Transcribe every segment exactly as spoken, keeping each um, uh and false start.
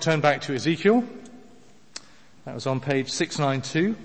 Turn back to Ezekiel. That was on page six ninety-two.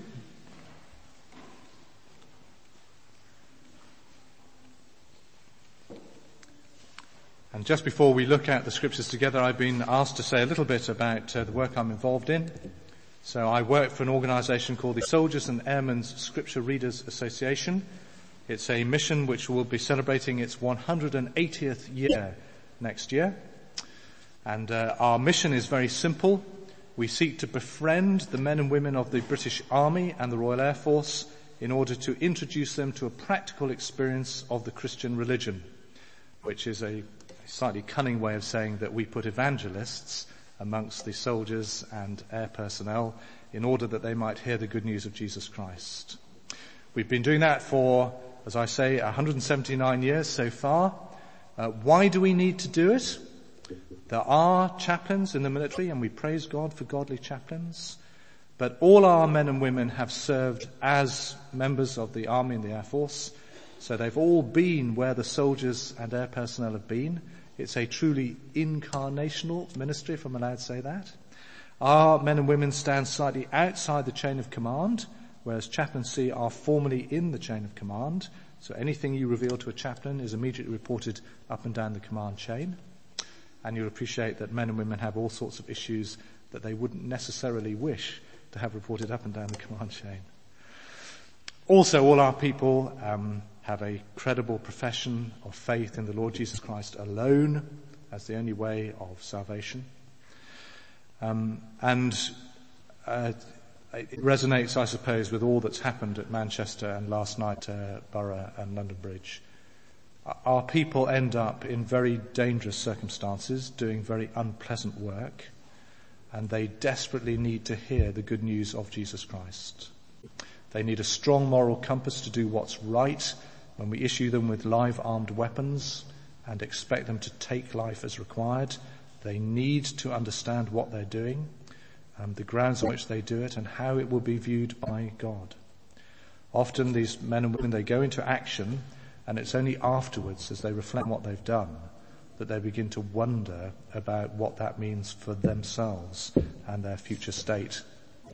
And just before we look at the scriptures together, I've been asked to say a little bit about uh, the work I'm involved in. So I work for an organisation called the Soldiers and Airmen's Scripture Readers Association. It's a mission which will be celebrating its one hundred eightieth year next year. And uh, our mission is very simple. We seek to befriend the men and women of the British Army and the Royal Air Force in order to introduce them to a practical experience of the Christian religion, which is a slightly cunning way of saying that we put evangelists amongst the soldiers and air personnel in order that they might hear the good news of Jesus Christ. We've been doing that for, as I say, one hundred seventy-nine years so far. Uh, why do we need to do it? There are chaplains in the military, and we praise God for godly chaplains. But all our men and women have served as members of the Army and the Air Force, so they've all been where the soldiers and air personnel have been. It's a truly incarnational ministry, if I'm allowed to say that. Our men and women stand slightly outside the chain of command, whereas chaplaincy are formally in the chain of command. So anything you reveal to a chaplain is immediately reported up and down the command chain. And you'll appreciate that men and women have all sorts of issues that they wouldn't necessarily wish to have reported up and down the command chain. Also, all our people um, have a credible profession of faith in the Lord Jesus Christ alone as the only way of salvation. Um, and uh, it resonates, I suppose, with all that's happened at Manchester and last night at Borough and London Bridge. Our people end up in very dangerous circumstances, doing very unpleasant work, and they desperately need to hear the good news of Jesus Christ. They need a strong moral compass to do what's right when we issue them with live armed weapons and expect them to take life as required. They need to understand what they're doing, um, the grounds on which they do it, and how it will be viewed by God. Often these men and women, they go into action, and it's only afterwards, as they reflect on what they've done, that they begin to wonder about what that means for themselves and their future state.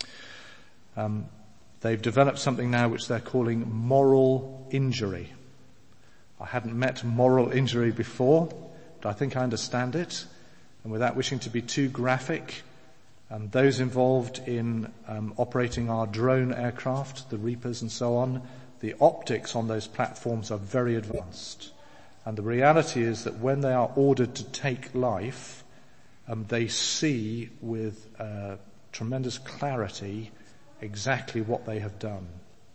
Um, they've developed something now which they're calling moral injury. I hadn't met moral injury before, but I think I understand it. And without wishing to be too graphic, um, those involved in um, operating our drone aircraft, the Reapers and so on, the optics on those platforms are very advanced. And the reality is that when they are ordered to take life, um, they see with uh, tremendous clarity exactly what they have done.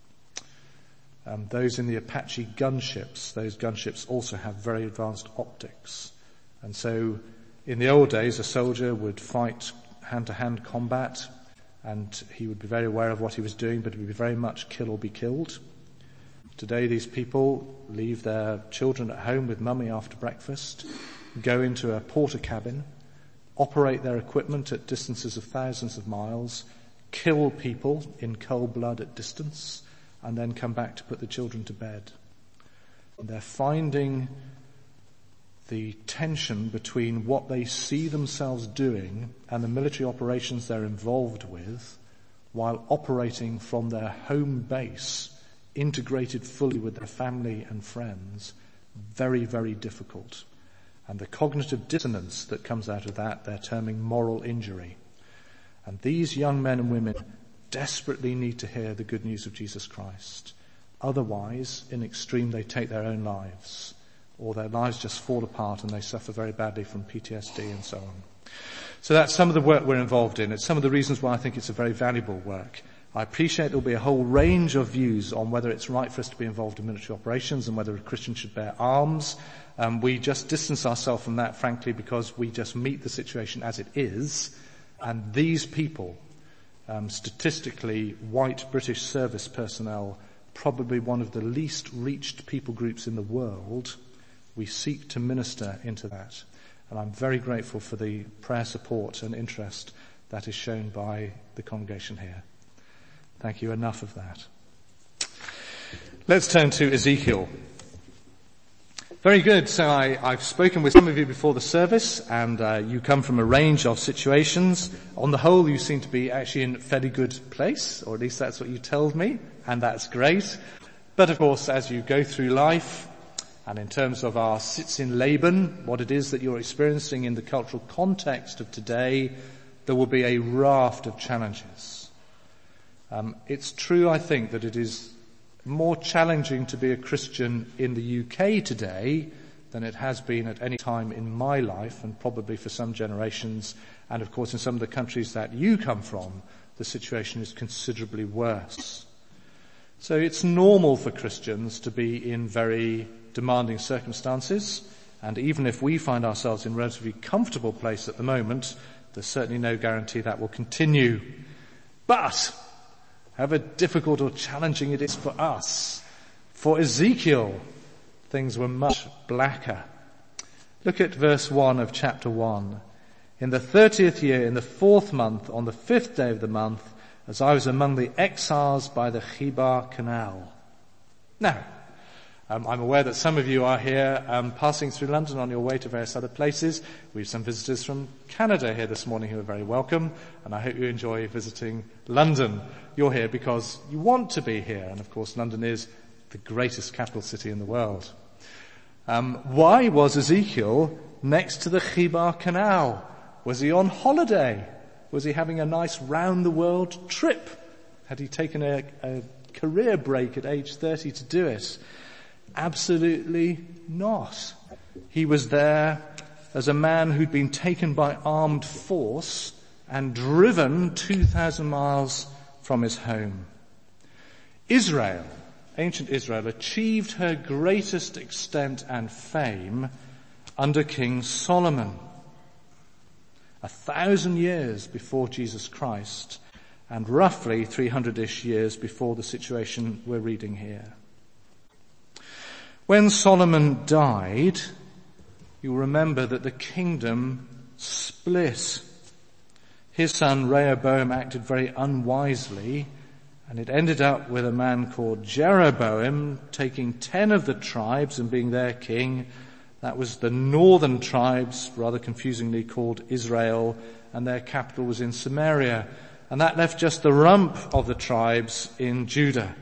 Um, those in the Apache gunships, those gunships also have very advanced optics. And so in the old days, a soldier would fight hand-to-hand combat, and he would be very aware of what he was doing, but it would be very much kill or be killed. Today, these people leave their children at home with mummy after breakfast, go into a porter cabin, operate their equipment at distances of thousands of miles, kill people in cold blood at distance, and then come back to put the children to bed. And they're finding the tension between what they see themselves doing and the military operations they're involved with, while operating from their home base, integrated fully with their family and friends, very, very difficult. And the cognitive dissonance that comes out of that, they're terming moral injury. And these young men and women desperately need to hear the good news of Jesus Christ. Otherwise, in extreme, they take their own lives, or their lives just fall apart and they suffer very badly from P T S D and so on. So that's some of the work we're involved in. It's some of the reasons why I think it's a very valuable work. I appreciate there'll be a whole range of views on whether it's right for us to be involved in military operations and whether a Christian should bear arms. Um, we just distance ourselves from that, frankly, because we just meet the situation as it is. And these people, um, statistically, white British service personnel, probably one of the least reached people groups in the world, we seek to minister into that. And I'm very grateful for the prayer support and interest that is shown by the congregation here. Thank you. Enough of that. Let's turn to Ezekiel. Very good. So I, I've spoken with some of you before the service, and uh, you come from a range of situations. On the whole, you seem to be actually in a fairly good place, or at least that's what you told me, and that's great. But of course, as you go through life, and in terms of our sits in Laban, what it is that you're experiencing in the cultural context of today, there will be a raft of challenges. Um, it's true, I think, that it is more challenging to be a Christian in the U K today than it has been at any time in my life, and probably for some generations. And of course, in some of the countries that you come from, the situation is considerably worse. So it's normal for Christians to be in very demanding circumstances, and even if we find ourselves in a relatively comfortable place at the moment, there's certainly no guarantee that will continue. But however difficult or challenging it is for us, for Ezekiel, things were much blacker. Look at verse one of chapter one. In the thirtieth year, in the fourth month, on the fifth day of the month, as I was among the exiles by the Chebar Canal. Now, um, I'm aware that some of you are here um, passing through London on your way to various other places. We have some visitors from Canada here this morning who are very welcome, and I hope you enjoy visiting London. You're here because you want to be here, and of course London is the greatest capital city in the world. Um, why was Ezekiel next to the Chebar Canal? Was he on holiday? Was he having a nice round-the-world trip? Had he taken a, a career break at age thirty to do it? Absolutely not. He was there as a man who'd been taken by armed force and driven two thousand miles from his home. Israel, ancient Israel, achieved her greatest extent and fame under King Solomon, a thousand years before Jesus Christ, and roughly three hundred-ish years before the situation we're reading here. When Solomon died, you'll remember that the kingdom split. His son Rehoboam acted very unwisely, and it ended up with a man called Jeroboam taking ten of the tribes and being their king. That was the northern tribes, rather confusingly called Israel, and their capital was in Samaria. And that left just the rump of the tribes in Judah.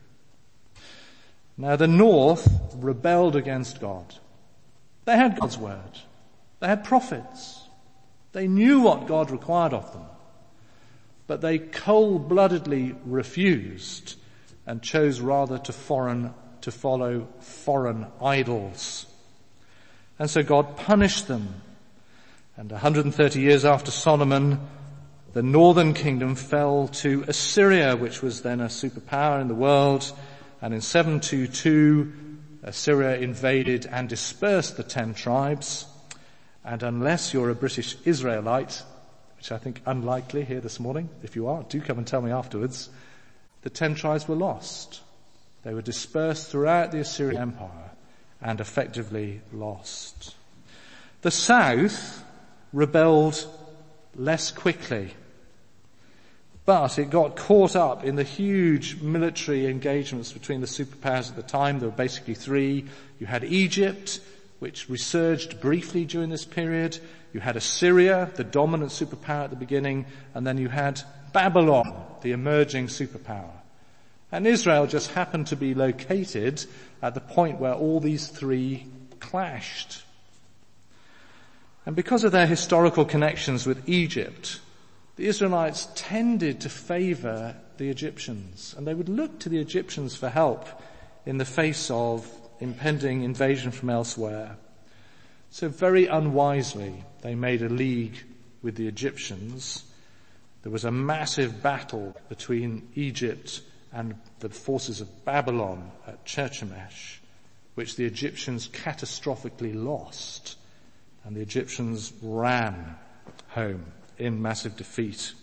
Now the north rebelled against God. They had God's word. They had prophets. They knew what God required of them. But they cold-bloodedly refused and chose rather to foreign, to follow foreign idols. And so God punished them. And one hundred thirty years after Solomon, the northern kingdom fell to Assyria, which was then a superpower in the world. And in seven twenty-two, Assyria invaded and dispersed the ten tribes. And unless you're a British Israelite, which I think unlikely here this morning, if you are, do come and tell me afterwards, the ten tribes were lost. They were dispersed throughout the Assyrian Empire and effectively lost. The south rebelled less quickly, but it got caught up in the huge military engagements between the superpowers at the time. There were basically three. You had Egypt, which resurged briefly during this period. You had Assyria, the dominant superpower at the beginning, and then you had Babylon, the emerging superpower. And Israel just happened to be located at the point where all these three clashed. And because of their historical connections with Egypt, the Israelites tended to favor the Egyptians, and they would look to the Egyptians for help in the face of impending invasion from elsewhere. So very unwisely, they made a league with the Egyptians. There was a massive battle between Egypt and the forces of Babylon at Cherchemish, which the Egyptians catastrophically lost, and the Egyptians ran home in massive defeat.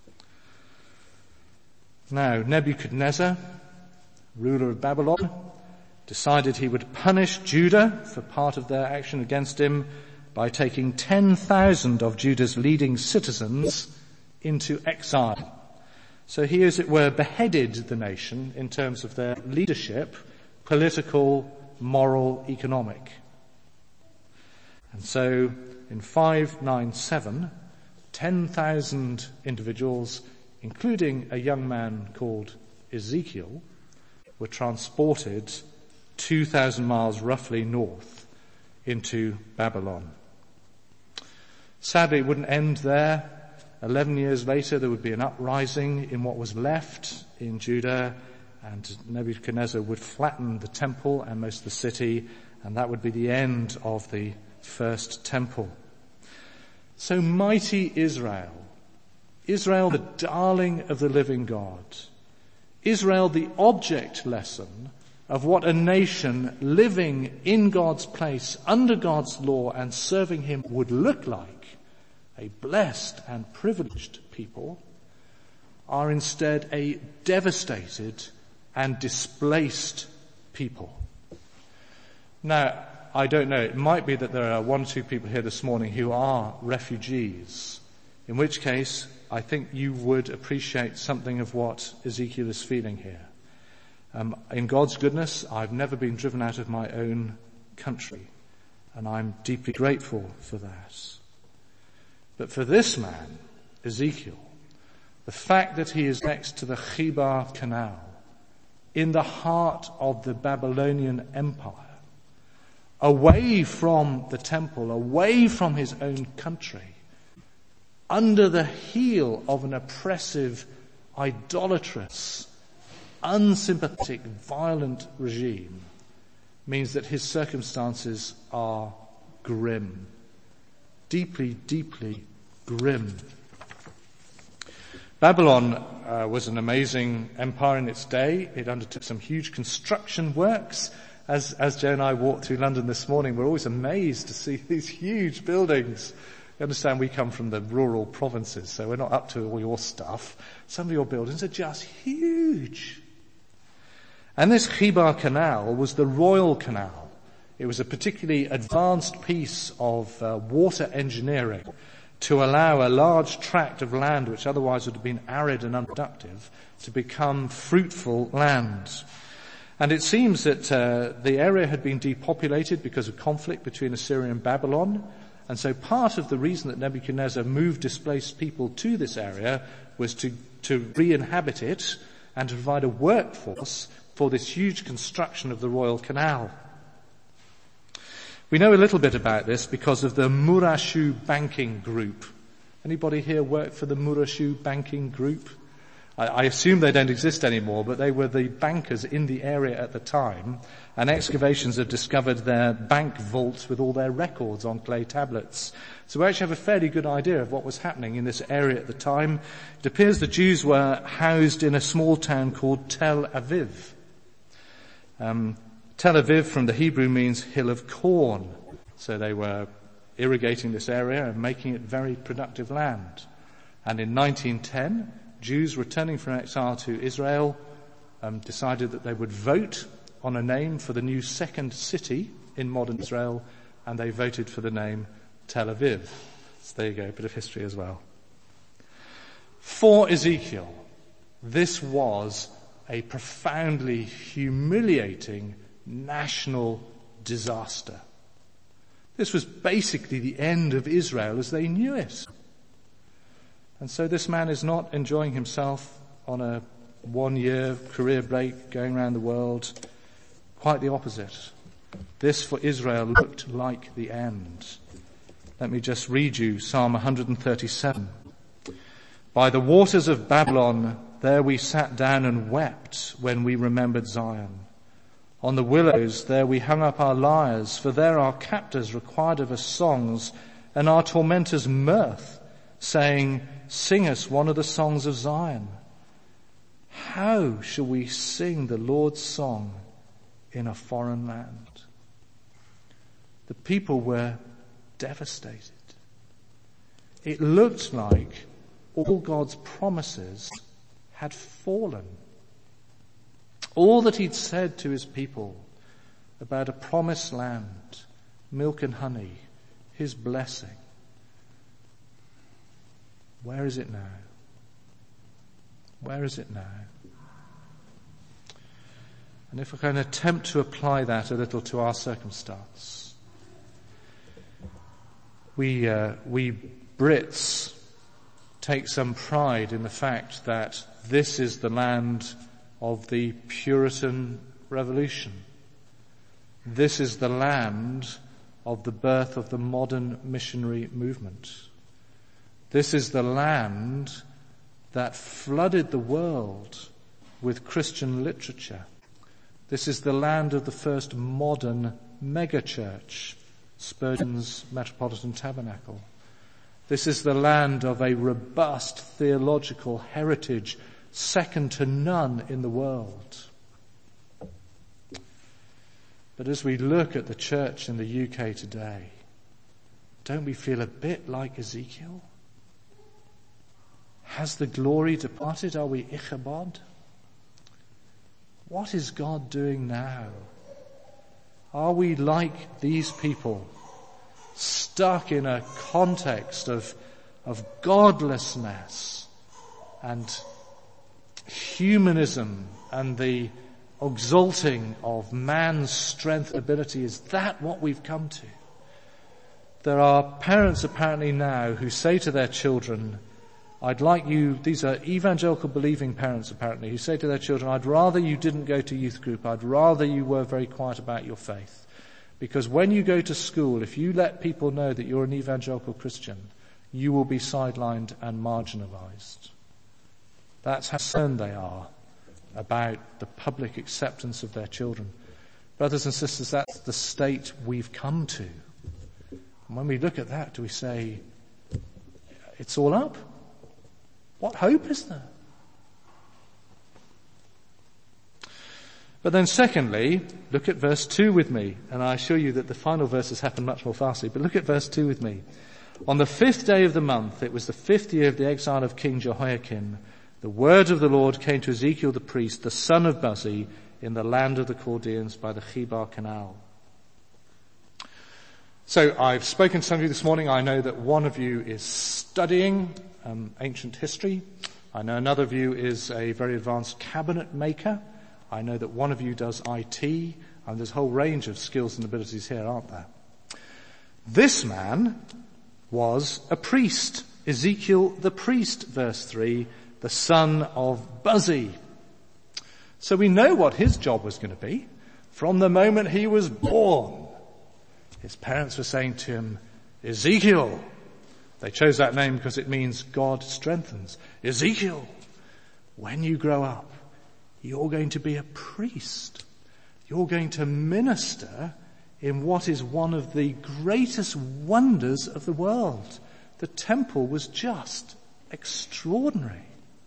Now, Nebuchadnezzar, ruler of Babylon, decided he would punish Judah for part of their action against him by taking ten thousand of Judah's leading citizens into exile. So he, as it were, beheaded the nation in terms of their leadership, political, moral, economic. And so in five ninety-seven, ten thousand individuals, including a young man called Ezekiel, were transported two thousand miles roughly north into Babylon. Sadly, it wouldn't end there. Eleven years later, there would be an uprising in what was left in Judah, and Nebuchadnezzar would flatten the temple and most of the city, and that would be the end of the first temple. So mighty Israel, Israel the darling of the living God, Israel the object lesson of what a nation living in God's place, under God's law and serving him would look like, a blessed and privileged people, are instead a devastated and displaced people. Now, I don't know, it might be that there are one or two people here this morning who are refugees, in which case I think you would appreciate something of what Ezekiel is feeling here. Um, in God's goodness, I've never been driven out of my own country, and I'm deeply grateful for that. But for this man, Ezekiel, the fact that he is next to the Chebar Canal, in the heart of the Babylonian Empire, away from the temple, away from his own country, under the heel of an oppressive, idolatrous, unsympathetic, violent regime, means that his circumstances are grim. Deeply, deeply grim. Babylon uh, was an amazing empire in its day. It undertook some huge construction works. As, as Joe and I walked through London this morning, we're always amazed to see these huge buildings. You understand we come from the rural provinces, so we're not up to all your stuff. Some of your buildings are just huge. And this Chebar Canal was the Royal Canal. It was a particularly advanced piece of uh, water engineering to allow a large tract of land, which otherwise would have been arid and unproductive, to become fruitful land. And it seems that uh, the area had been depopulated because of conflict between Assyria and Babylon. And so part of the reason that Nebuchadnezzar moved displaced people to this area was to, to re-inhabit it and to provide a workforce for this huge construction of the Royal Canal. We know a little bit about this because of the Murashu Banking Group. Anybody here work for the Murashu Banking Group? I, I assume they don't exist anymore, but they were the bankers in the area at the time, and excavations have discovered their bank vaults with all their records on clay tablets. So we actually have a fairly good idea of what was happening in this area at the time. It appears the Jews were housed in a small town called Tel Aviv. Um, Tel Aviv from the Hebrew means hill of corn. So they were irrigating this area and making it very productive land. And in nineteen ten, Jews returning from exile to Israel um, decided that they would vote on a name for the new second city in modern Israel, and they voted for the name Tel Aviv. So there you go, a bit of history as well. For Ezekiel, this was a profoundly humiliating national disaster. This was basically the end of Israel as they knew it. And so this man is not enjoying himself on a one-year career break going around the world. Quite the opposite. This for Israel looked like the end. Let me just read you Psalm one thirty-seven. By the waters of Babylon, there we sat down and wept when we remembered Zion. On the willows there we hung up our lyres, for there our captors required of us songs, and our tormentors mirth, saying, sing us one of the songs of Zion. How shall we sing the Lord's song in a foreign land? The people were devastated. It looked like all God's promises had fallen. All that he'd said to his people about a promised land, milk and honey, his blessing. Where is it now? Where is it now? And if we can attempt to apply that a little to our circumstance. We, uh, we Brits take some pride in the fact that this is the land of the Puritan Revolution. This is the land of the birth of the modern missionary movement. This is the land that flooded the world with Christian literature. This is the land of the first modern megachurch, Spurgeon's Metropolitan Tabernacle. This is the land of a robust theological heritage second to none in the world. But as we look at the church in the U K today, don't we feel a bit like Ezekiel? Has the glory departed? Are we Ichabod? What is God doing now? Are we like these people, stuck in a context of, of godlessness and humanism and the exalting of man's strength and ability? Is that what we've come to? There are parents apparently now who say to their children, I'd like you, these are evangelical believing parents apparently, who say to their children, I'd rather you didn't go to youth group, I'd rather you were very quiet about your faith. Because when you go to school, if you let people know that you're an evangelical Christian, you will be sidelined and marginalized. That's how concerned they are about the public acceptance of their children. Brothers and sisters, that's the state we've come to. And when we look at that, do we say, it's all up? What hope is there? But then secondly, look at verse two with me, and I assure you that the final verses happen much more fastly, but look at verse two with me. On the fifth day of the month, it was the fifth year of the exile of King Jehoiakim, the word of the Lord came to Ezekiel the priest, the son of Buzi, in the land of the Chaldeans by the Chebar Canal. So I've spoken to some of you this morning. I know that one of you is studying um, ancient history. I know another of you is a very advanced cabinet maker. I know that one of you does I T, and there's a whole range of skills and abilities here, aren't there? This man was a priest. Ezekiel the priest, verse three, the son of Buzi. So we know what his job was going to be. From the moment he was born, his parents were saying to him, Ezekiel. They chose that name because it means God strengthens. Ezekiel, when you grow up, you're going to be a priest. You're going to minister in what is one of the greatest wonders of the world. The temple was just extraordinary.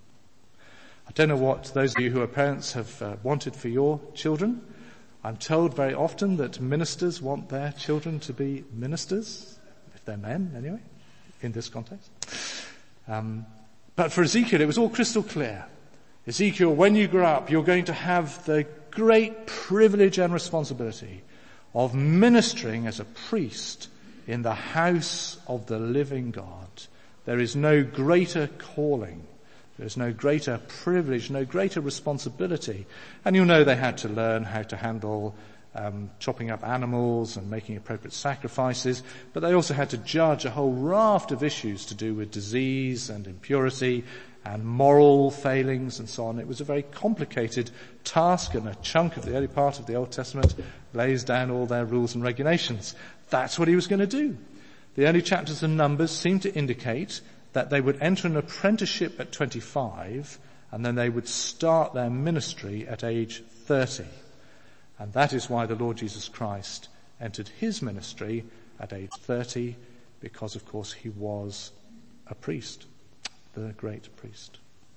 I don't know what those of you who are parents have uh, wanted for your children. I'm told very often that ministers want their children to be ministers, if they're men anyway, in this context. Um, but for Ezekiel, it was all crystal clear. Ezekiel, when you grow up, you're going to have the great privilege and responsibility of ministering as a priest in the house of the living God. There is no greater calling. There's no greater privilege, no greater responsibility. And you know they had to learn how to handle um, chopping up animals and making appropriate sacrifices, but they also had to judge a whole raft of issues to do with disease and impurity and moral failings and so on. It was a very complicated task, and a chunk of the early part of the Old Testament lays down all their rules and regulations. That's what he was going to do. The early chapters of Numbers seem to indicate that they would enter an apprenticeship at twenty-five, and then they would start their ministry at age thirty. And that is why the Lord Jesus Christ entered his ministry at age thirty, because of course he was a priest, the great priest.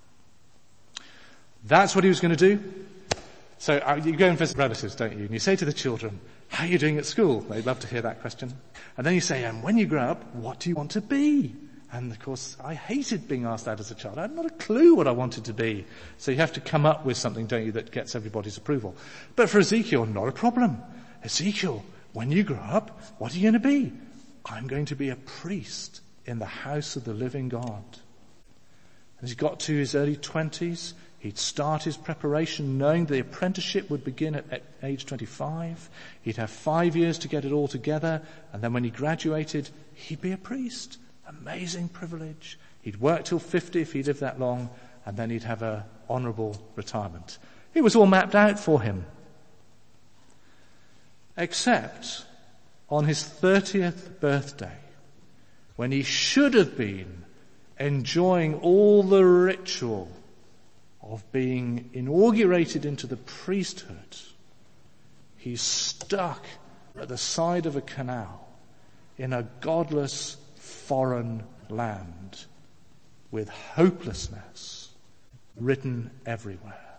That's what he was going to do. So uh, you go and visit relatives, don't you? And you say to the children, how are you doing at school? They'd love to hear that question. And then you say, and when you grow up, what do you want to be? And of course, I hated being asked that as a child. I had not a clue what I wanted to be. So you have to come up with something, don't you, that gets everybody's approval. But for Ezekiel, not a problem. Ezekiel, when you grow up, what are you going to be? I'm going to be a priest in the house of the living God. As he got to his early twenties, He'd start his preparation knowing the apprenticeship would begin at age twenty-five. He'd have five years to get it all together. And then when he graduated, he'd be a priest. Amazing privilege. He'd work till fifty if he lived that long. And then he'd have a honourable retirement. It was all mapped out for him. Except on his thirtieth birthday, when he should have been enjoying all the ritual of being inaugurated into the priesthood, he's stuck at the side of a canal in a godless foreign land with hopelessness written everywhere.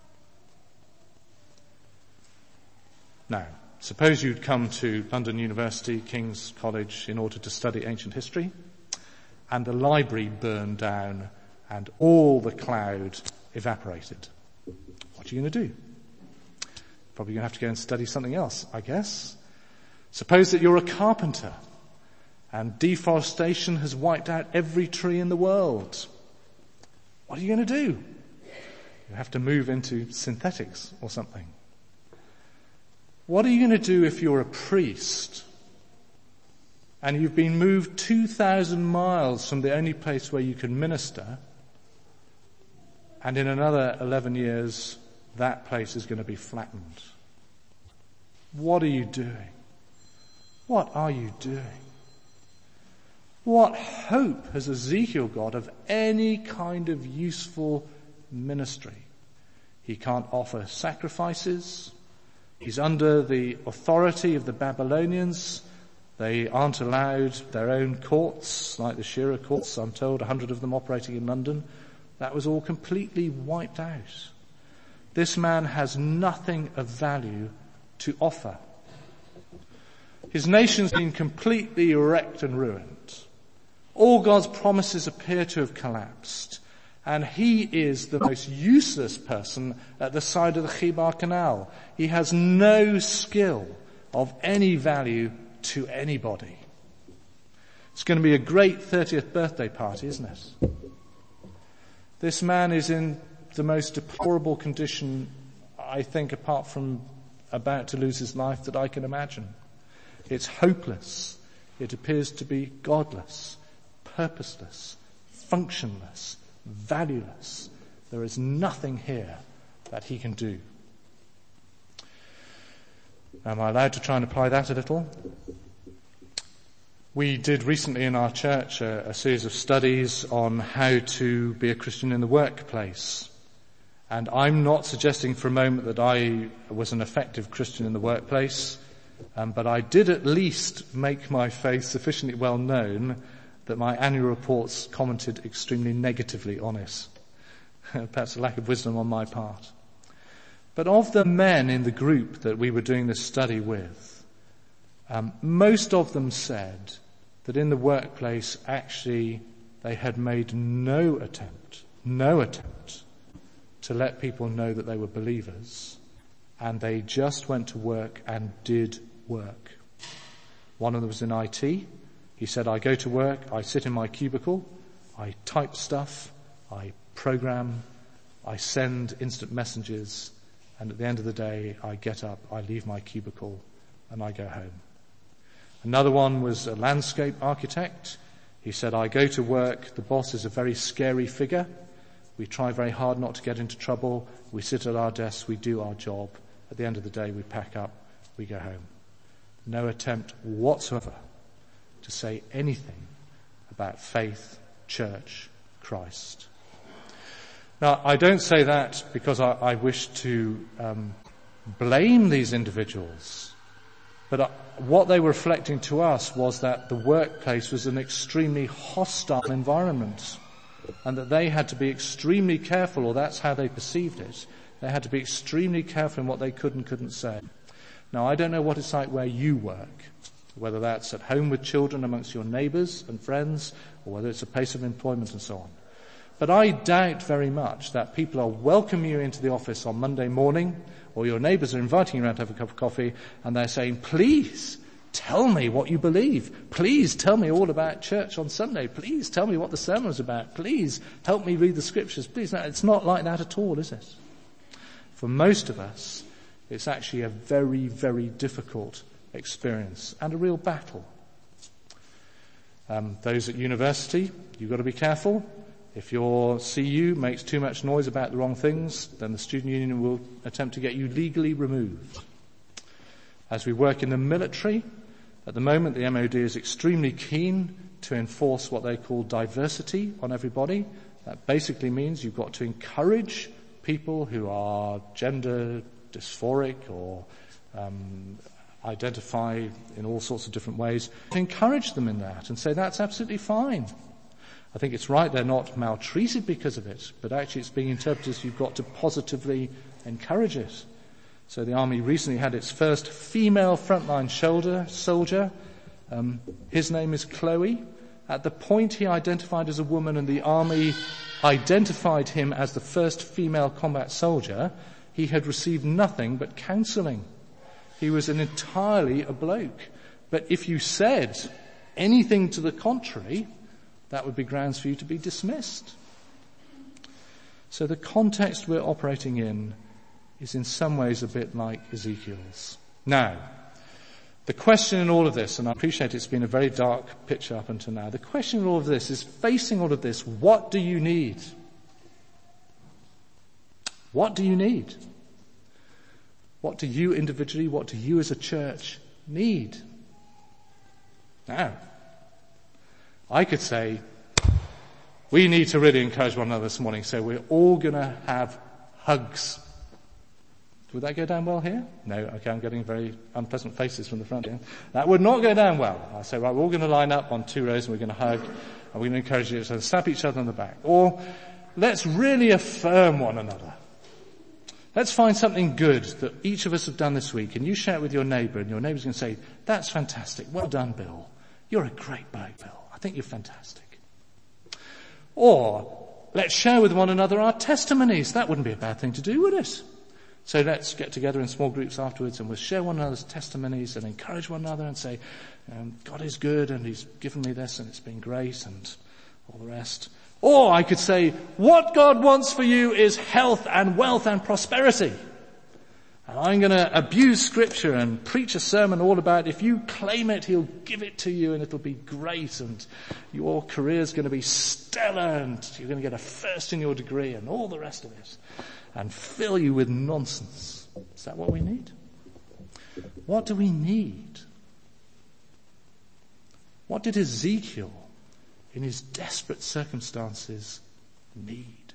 Now, suppose you'd come to London University, King's College, in order to study ancient history, and the library burned down and all the cloud evaporated. What are you going to do? Probably going to have to go and study something else, I guess. Suppose that you're a carpenter and deforestation has wiped out every tree in the world. What are you going to do? You have to move into synthetics or something. What are you going to do if you're a priest and you've been moved two thousand miles from the only place where you can minister, and in another eleven years that place is going to be flattened? What are you doing? What are you doing? What hope has Ezekiel got of any kind of useful ministry? He can't offer sacrifices. He's under the authority of the Babylonians. They aren't allowed their own courts, like the Shira courts, I'm told, a hundred of them operating in London. That was all completely wiped out. This man has nothing of value to offer. His nation's been completely wrecked and ruined. All God's promises appear to have collapsed. And he is the most useless person at the side of the Khibar Canal. He has no skill of any value to anybody. It's going to be a great thirtieth birthday party, isn't it? This man is in the most deplorable condition, I think, apart from about to lose his life, that I can imagine. It's hopeless. It appears to be godless, purposeless, functionless, valueless. There is nothing here that he can do. Am I allowed to try and apply that a little? We did recently in our church a, a series of studies on how to be a Christian in the workplace. And I'm not suggesting for a moment that I was an effective Christian in the workplace, um, but I did at least make my faith sufficiently well known that my annual reports commented extremely negatively on it. Perhaps a lack of wisdom on my part. But of the men in the group that we were doing this study with, um, most of them said that in the workplace actually they had made no attempt, no attempt to let people know that they were believers, and they just went to work and did work. One of them was in I T. He said, I go to work, I sit in my cubicle, I type stuff, I program, I send instant messages, and at the end of the day, I get up, I leave my cubicle, and I go home. Another one was a landscape architect. He said, I go to work, the boss is a very scary figure. We try very hard not to get into trouble. We sit at our desks, we do our job. At the end of the day, we pack up, we go home. No attempt whatsoever to say anything about faith, church, Christ. Now, I don't say that because I, I wish to um, blame these individuals, but uh, what they were reflecting to us was that the workplace was an extremely hostile environment, and that they had to be extremely careful, or that's how they perceived it. They had to be extremely careful in what they could and couldn't say. Now, I don't know what it's like where you work, whether that's at home with children amongst your neighbours and friends, or whether it's a place of employment and so on. But I doubt very much that people are welcoming you into the office on Monday morning, or your neighbours are inviting you around to have a cup of coffee, and they're saying, please, Tell me what you believe. Please tell me all about church on Sunday. Please tell me what the sermon was about. Please help me read the scriptures. Please. No, it's not like that at all, is it? For most of us, it's actually a very, very difficult experience and a real battle. Um, those at university, you've got to be careful. If your C U makes too much noise about the wrong things, then the student union will attempt to get you legally removed. As we work in the military, at the moment the M O D is extremely keen to enforce what they call diversity on everybody. That basically means you've got to encourage people who are gender dysphoric or um, identify in all sorts of different ways, to encourage them in that and say that's absolutely fine. I think it's right they're not maltreated because of it, but actually it's being interpreted as you've got to positively encourage it. So the army recently had its first female frontline shoulder, soldier. Um, his name is Chloe. At the point he identified as a woman and the army identified him as the first female combat soldier, he had received nothing but counselling. He was an entirely a bloke. But if you said anything to the contrary, that would be grounds for you to be dismissed. So the context we're operating in is in some ways a bit like Ezekiel's. Now, the question in all of this, and I appreciate it's been a very dark picture up until now, the question in all of this is, facing all of this, what do you need? What do you need? What do you individually, what do you as a church need? Now, I could say, we need to really encourage one another this morning, so we're all going to have hugs. Would that go down well here? No, okay, I'm getting very unpleasant faces from the front here. That would not go down well. I say, right, we're all going to line up on two rows and we're going to hug and we're going to encourage each other, slap each other on the back. Or let's really affirm one another. Let's find something good that each of us have done this week and you share it with your neighbour and your neighbour's going to say, that's fantastic. Well done, Bill. You're a great bloke, Bill. I think you're fantastic. Or let's share with one another our testimonies. That wouldn't be a bad thing to do, would it? So let's get together in small groups afterwards and we'll share one another's testimonies and encourage one another and say, um, God is good and he's given me this and it's been great and all the rest. Or I could say, what God wants for you is health and wealth and prosperity. And I'm going to abuse scripture and preach a sermon all about if you claim it, he'll give it to you and it'll be great and your career's going to be stellar and you're going to get a first in your degree and all the rest of it. And fill you with nonsense. Is that what we need? What do we need? What did Ezekiel, in his desperate circumstances, need?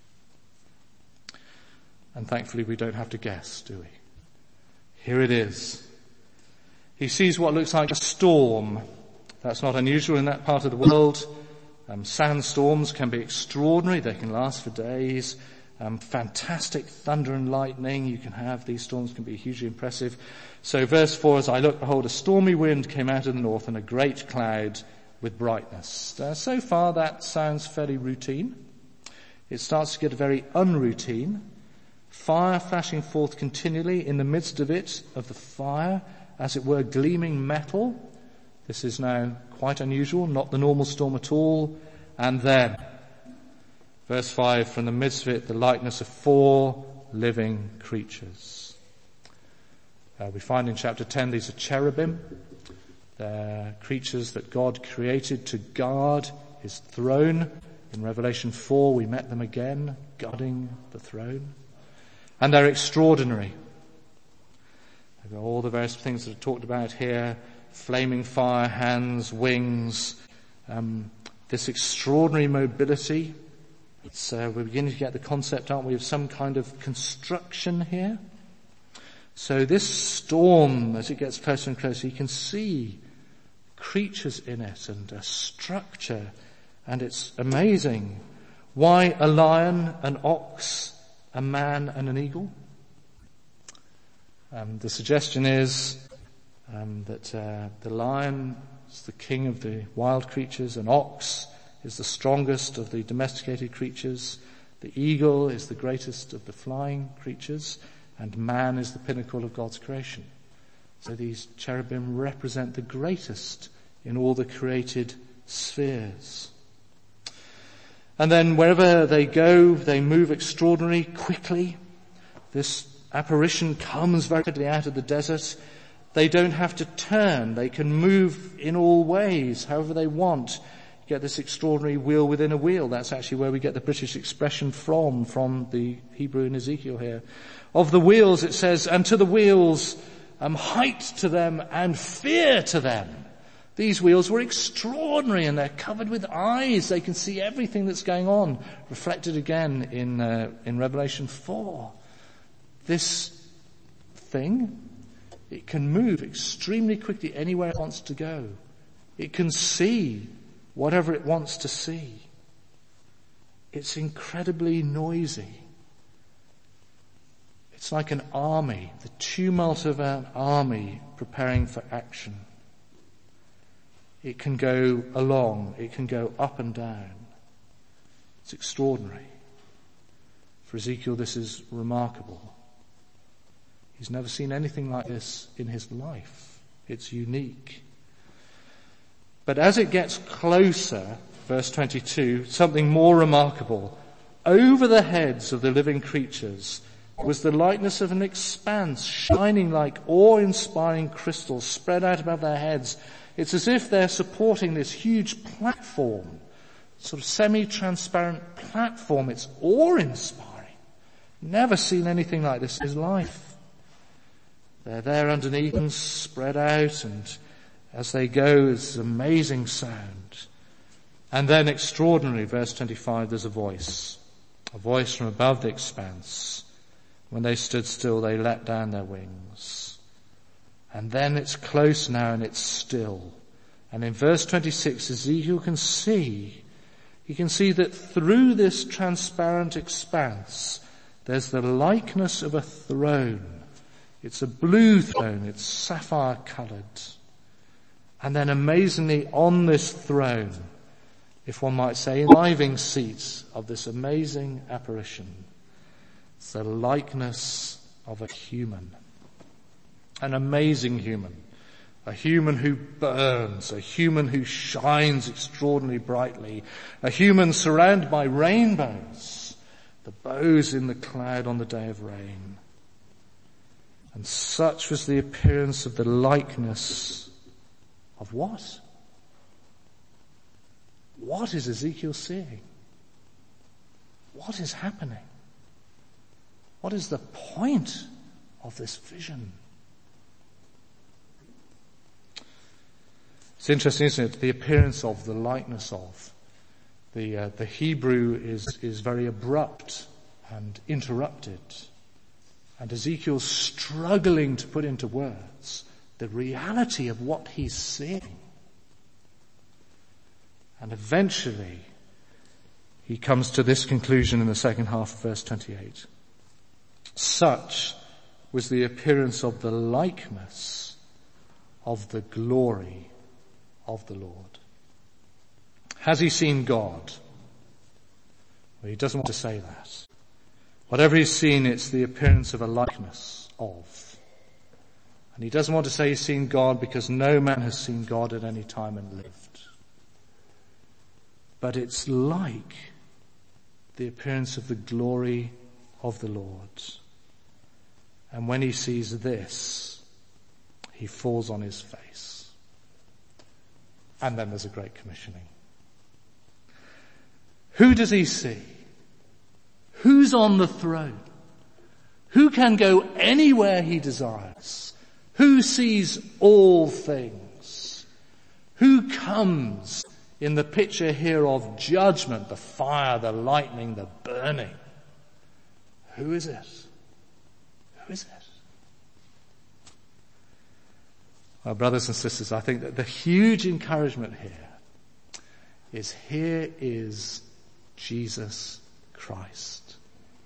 And thankfully we don't have to guess, do we? Here it is. He sees what looks like a storm. That's not unusual in that part of the world. Um, sandstorms can be extraordinary. They can last for days. Um, fantastic thunder and lightning you can have. These storms can be hugely impressive. So verse four, as I looked, behold, a stormy wind came out of the north and a great cloud with brightness. Uh, so far that sounds fairly routine. It starts to get very unroutine. Fire flashing forth continually, in the midst of it, of the fire, as it were gleaming metal. This is now quite unusual, not the normal storm at all. And then, verse five, from the midst of it, the likeness of four living creatures. Uh, we find in chapter ten these are cherubim. They're creatures that God created to guard his throne. In Revelation four we met them again, guarding the throne. And they're extraordinary. They've got all the various things that are talked about here. Flaming fire, hands, wings. Um, this extraordinary mobility. It's, uh, we're beginning to get the concept, aren't we, of some kind of construction here. So this storm, as it gets closer and closer, you can see creatures in it and a structure, and it's amazing. Why a lion, an ox, a man and an eagle? Um, the suggestion is um, that uh, the lion is the king of the wild creatures, an ox is the strongest of the domesticated creatures, the eagle is the greatest of the flying creatures, and man is the pinnacle of God's creation. So these cherubim represent the greatest in all the created spheres. And then wherever they go, they move extraordinarily quickly. This apparition comes very quickly out of the desert. They don't have to turn. They can move in all ways, however they want. You get this extraordinary wheel within a wheel. That's actually where we get the British expression from, from the Hebrew in Ezekiel here. Of the wheels, it says, and to the wheels, um, height to them and fear to them. These wheels were extraordinary, and they're covered with eyes. They can see everything that's going on. Reflected again in uh, in Revelation four. This thing, it can move extremely quickly anywhere it wants to go. It can see whatever it wants to see. It's incredibly noisy. It's like an army, the tumult of an army preparing for action. It can go along, it can go up and down. It's extraordinary. For Ezekiel, this is remarkable. He's never seen anything like this in his life. It's unique. But as it gets closer, verse twenty-two, something more remarkable. Over the heads of the living creatures was the likeness of an expanse shining like awe-inspiring crystals spread out above their heads. It's as if they're supporting this huge platform, sort of semi-transparent platform. It's awe-inspiring. Never seen anything like this in his life. They're there underneath and spread out, and as they go, it's amazing sound. And then extraordinary, verse twenty-five, there's a voice. A voice from above the expanse. When they stood still, they let down their wings. And then it's close now and it's still. And in verse twenty-six, Ezekiel can see, he can see that through this transparent expanse, there's the likeness of a throne. It's a blue throne, it's sapphire coloured. And then amazingly on this throne, if one might say, in the driving seat of this amazing apparition, it's the likeness of a human. An amazing human. A human who burns. A human who shines extraordinarily brightly. A human surrounded by rainbows. The bows in the cloud on the day of rain. And such was the appearance of the likeness of what? What is Ezekiel seeing? What is happening? What is the point of this vision? It's interesting, isn't it? The appearance of, the likeness of. The uh, the Hebrew is is very abrupt and interrupted. And Ezekiel's struggling to put into words the reality of what he's seeing. And eventually, he comes to this conclusion in the second half of verse twenty-eight. Such was the appearance of the likeness of the glory of the Lord. Has he seen God? Well, he doesn't want to say that. Whatever he's seen, it's the appearance of a likeness of. And he doesn't want to say he's seen God because no man has seen God at any time and lived. But it's like the appearance of the glory of the Lord. And when he sees this, he falls on his face. And then there's a great commissioning. Who does he see? Who's on the throne? Who can go anywhere he desires? Who sees all things? Who comes in the picture here of judgment, the fire, the lightning, the burning? Who is it? Who is it? Well, brothers and sisters, I think that the huge encouragement here is here is Jesus Christ.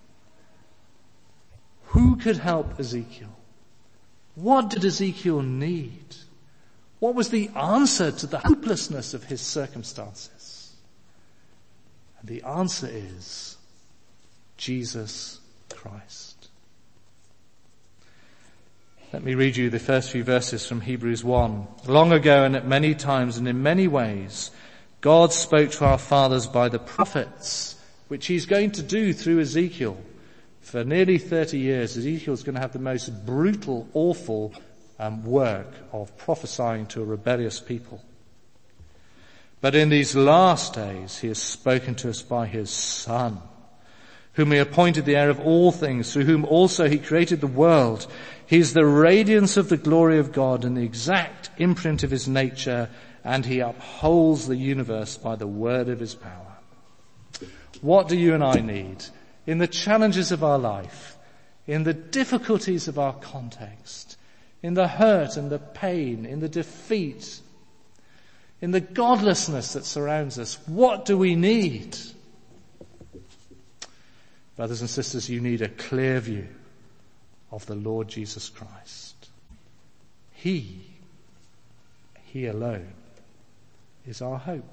Who could help Ezekiel? What did Ezekiel need? What was the answer to the hopelessness of his circumstances? And the answer is Jesus Christ. Let me read you the first few verses from Hebrews one. Long ago and at many times and in many ways, God spoke to our fathers by the prophets, which he's going to do through Ezekiel. For nearly thirty years, Ezekiel's going to have the most brutal, awful um, work of prophesying to a rebellious people. But in these last days, he has spoken to us by his Son, whom he appointed the heir of all things, through whom also he created the world. He is the radiance of the glory of God and the exact imprint of his nature, and he upholds the universe by the word of his power. What do you and I need in the challenges of our life, in the difficulties of our context, in the hurt and the pain, in the defeat, in the godlessness that surrounds us? What do we need? Brothers and sisters, you need a clear view of the Lord Jesus Christ. He, he alone is our hope.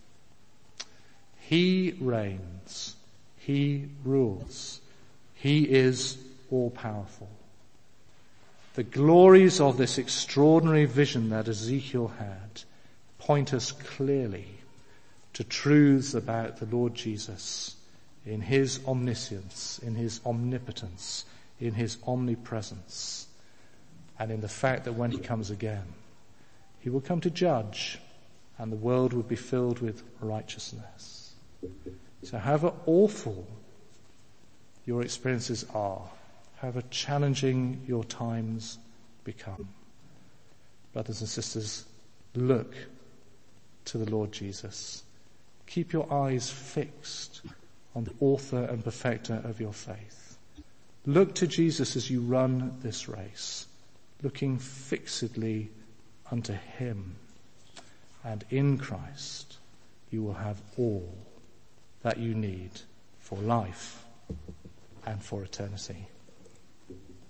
He reigns. He rules. He is all-powerful. The glories of this extraordinary vision that Ezekiel had point us clearly to truths about the Lord Jesus in his omniscience, in his omnipotence, in his omnipresence, and in the fact that when he comes again, he will come to judge, and the world will be filled with righteousness. So however awful your experiences are, however challenging your times become, brothers and sisters, look to the Lord Jesus. Keep your eyes fixed on the author and perfecter of your faith. Look to Jesus as you run this race, looking fixedly unto him. And in Christ, you will have all that you need for life and for eternity.